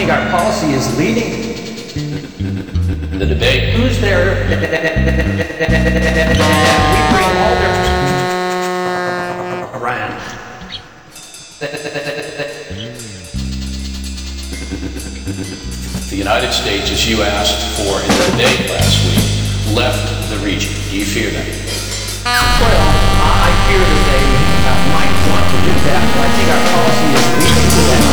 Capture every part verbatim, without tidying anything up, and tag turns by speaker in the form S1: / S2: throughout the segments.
S1: think our policy is leading
S2: the debate.
S1: Who's there? We bring all their around.
S2: The United States, as you asked for in the debate last week, left the region. Do you fear that?
S1: Well, I fear that they uh, might want to do that, but I think our policy is leading to that.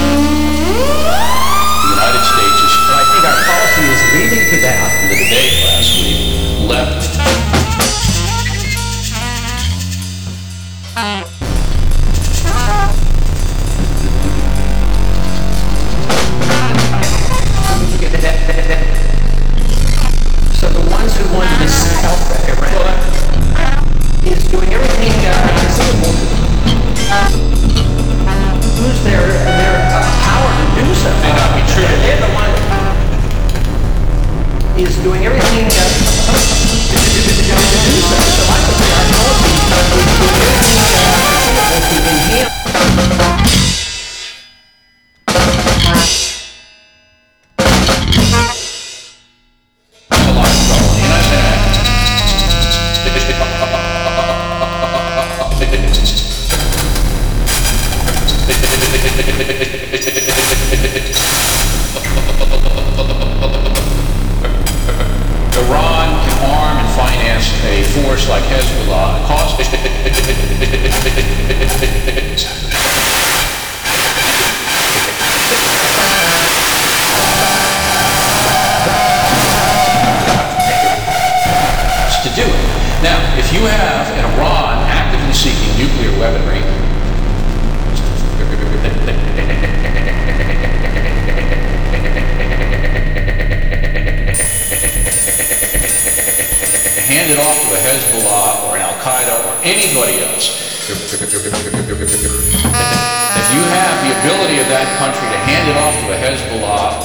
S2: The United States is...
S1: But I think our policy is leading to that.
S2: In the debate last week, left...
S1: So the ones who want to help Iran is doing everything uh, conceivable. Who's their their uh, power to do so?
S2: May not be true.
S1: They're the one is doing everything uh, to, to, to, to, to do so. So I would say our policy is doing everything uh, conceivable to enhance.
S2: Iran can arm and finance a force like Hezbollah and cause to do it. Now, if you have an Iran actively seeking nuclear weaponry, hand it off to a Hezbollah or an Al-Qaeda or anybody else. If you have the ability of that country to hand it off to a Hezbollah,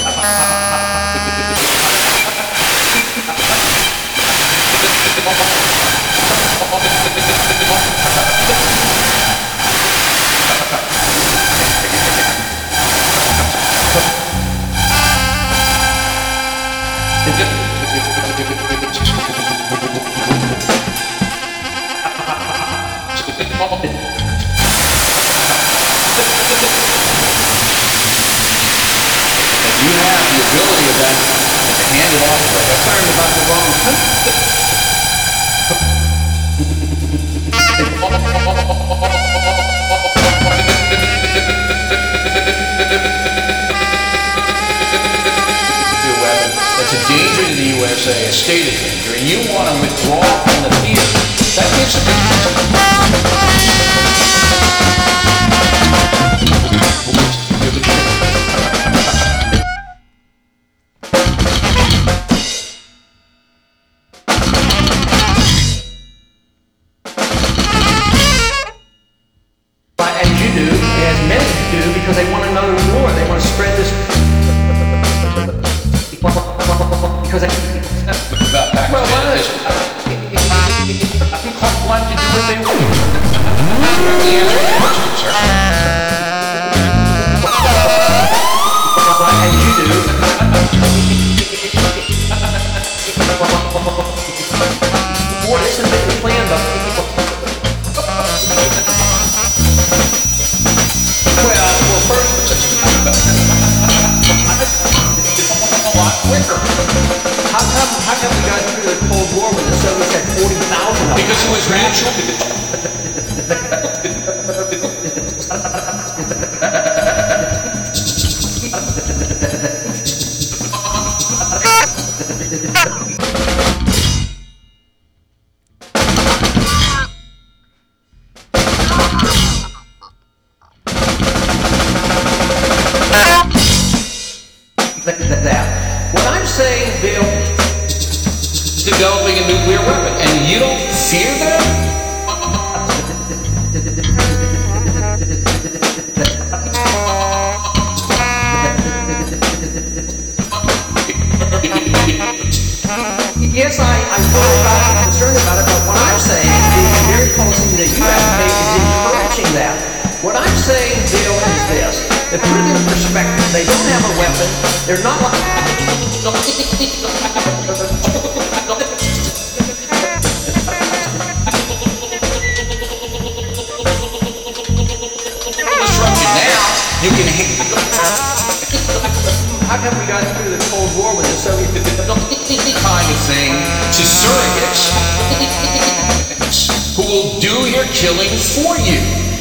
S2: if you have the ability of that to hand it off to a
S1: Concerned about the wrong country.
S2: That's a danger to the U S A, a stated danger, and you want to withdraw from the theater. That gives
S1: As you do, as many do, because they want to know more. They want to spread this. Because they. Well, what is it? People want to do what they want. As you do. Boy, this is a big plan, but. Well, well, first, a lot quicker. How come, how come we got through the Cold War when the Soviets had forty thousand of them?
S2: because it was natural.
S1: That. What I'm saying, Bill,
S2: Developing a nuclear weapon, and you don't fear that?
S1: yes, I, I'm worried about it, I'm concerned about it, but what I'm saying is the very policy that you advocate is encouraging that. What I'm saying, Bill, is this. To put it in perspective, they don't have a weapon. They're not like...
S2: You can hate
S1: How come we got through the Cold War with the Soviet
S2: kind of thing to surrogates who will do your killing for you.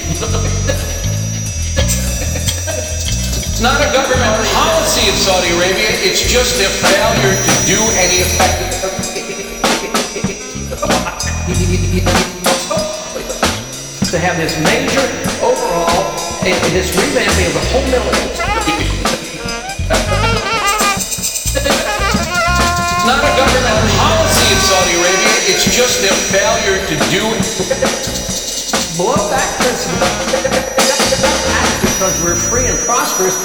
S2: It's not a government policy in Saudi Arabia, it's just their failure to do any effective.
S1: To have this major overall, and this revamping of the whole military.
S2: It's not a government policy in Saudi Arabia, it's just their failure to do it.
S1: Blow back principle. Because we're free and prosperous.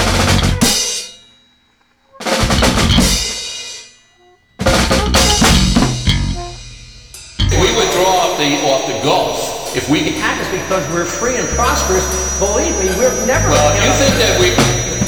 S2: We withdraw off the off the Gulf. If we
S1: attack us because we're free and prosperous, believe me, we're never.
S2: Well, if you think that we.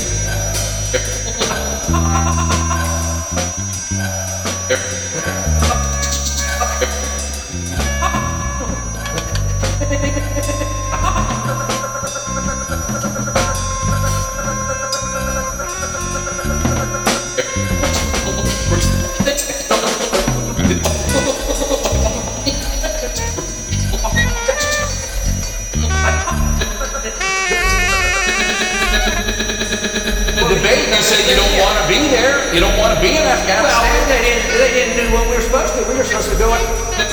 S2: You said you don't want to be there. You don't want to be in Afghanistan.
S1: Well, they didn't, they didn't do what we were supposed to. We were supposed to go in.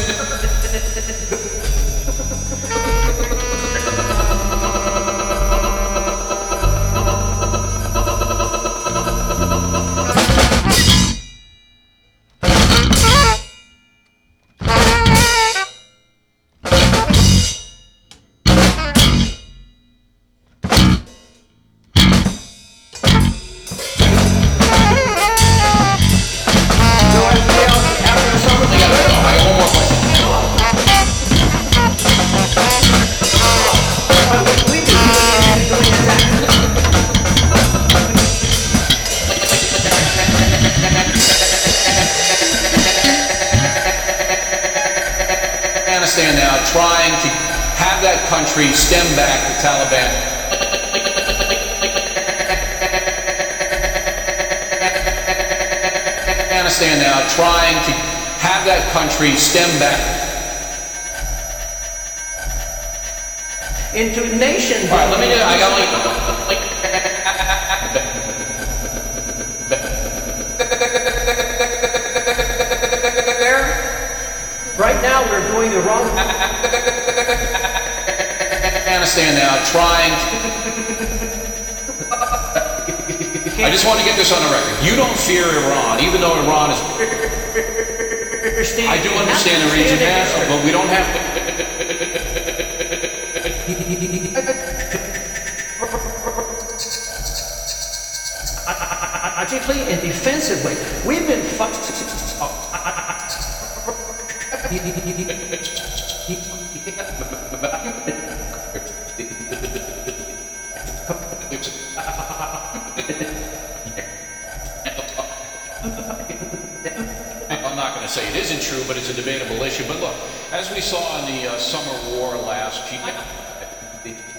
S2: Afghanistan now, trying to have that country stem back the Taliban. Afghanistan now, trying to have that country stem back
S1: into nation.
S2: All right, let me do. I got like.
S1: Right now, we're doing the wrong.
S2: Afghanistan now, trying to. I just want to get this on the record. You don't fear Iran, even though Iran is. I do understand the region has, but we don't have to.
S1: Logically and defensively, we've been fucked.
S2: I'm not going to say it isn't true, but it's a debatable issue. But look, as we saw in the uh, summer war last year.